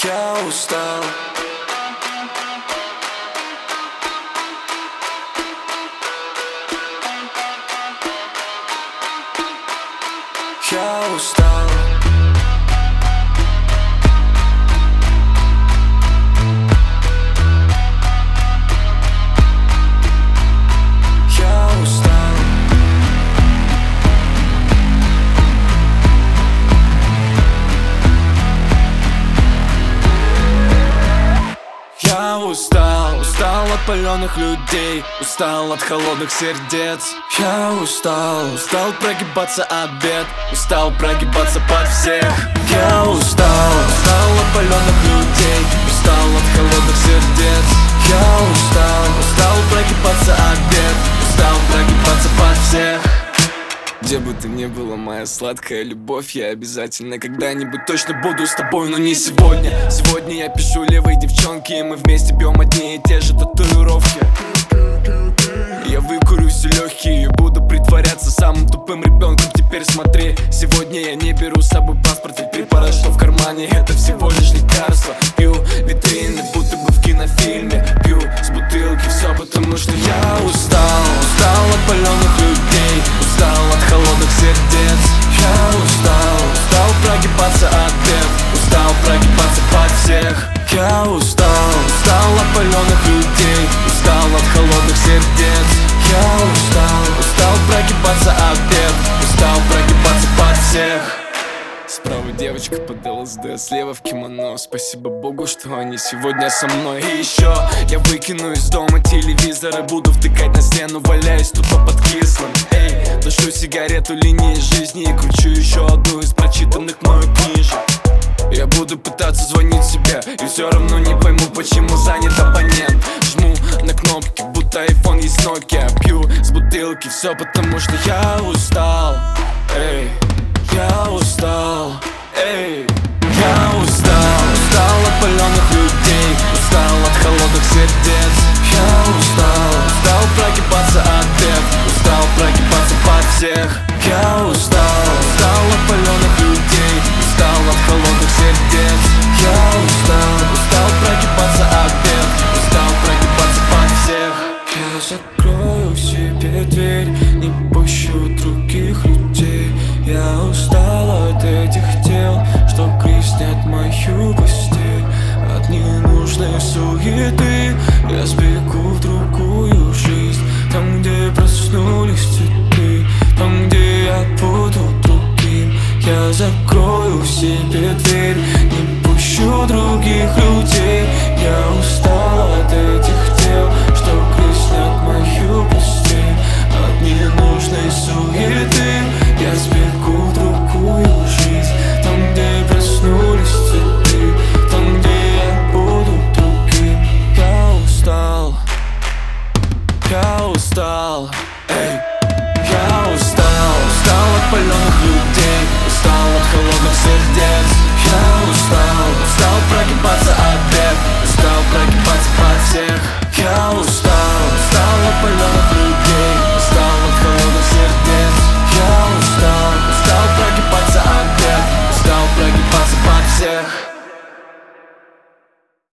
Я устал. Я устал. Я устал. Я устал, устал от паленых людей, устал от холодных сердец. Я устал, устал прогибаться от бед, устал прогибаться под всех. Я устал, устал от паленых людей, устал от холодных сердец. Я устал, устал прогибаться от бед, устал прогибаться под всех. Где бы ты ни была, моя сладкая любовь, я обязательно когда-нибудь точно буду с тобой, но не сегодня. Сегодня я пишу левой девчонке, и мы вместе бьем одни и те же татуировки. Я выкурю все легкие и буду притворяться самым тупым ребенком. Теперь смотри, сегодня я не беру с собой паспорт, ведь препарат, что в кармане, это всего лишь лекарство. Пью витрины, будто бы в кинофильме, пью с бутылки все, потому что я устал. Устал от паленых людей, устал от холодных сердец. Я устал, устал прогибаться от бед, устал прогибаться под всех. Я устал, устал от паленых людей, устал от холодных сердец. Я устал, устал прогибаться от бед, устал прогибаться под всех. Справа девочка под ЛСД, слева в кимоно. Спасибо Богу, что они сегодня со мной. И еще я выкину из дома телевизор и буду втыкать на стену, валяясь тупо под кислым. Эй, тушу сигарету линии жизни и кручу еще одну из прочитанных мною книжек. Я буду пытаться звонить себе и все равно не пойму, почему занят абонент. Жму на кнопки, будто iPhone есть Nokia. Пью с бутылки все, потому что я устал. Эй, я устал. Эй, я устал. Устал от паленых людей, устал от холодных сердец. Я устал, устал прогибаться от бед, устал прогибаться под всех. Я устал, устал от паленых людей, устал от холодных сердец. Я устал, устал прогибаться от бед, устал прогибаться под всех. Я закрою в себе дверь, не пущу других людей. Я устал от этих дел, что грязнят мою постель, от ненужной суеты. Я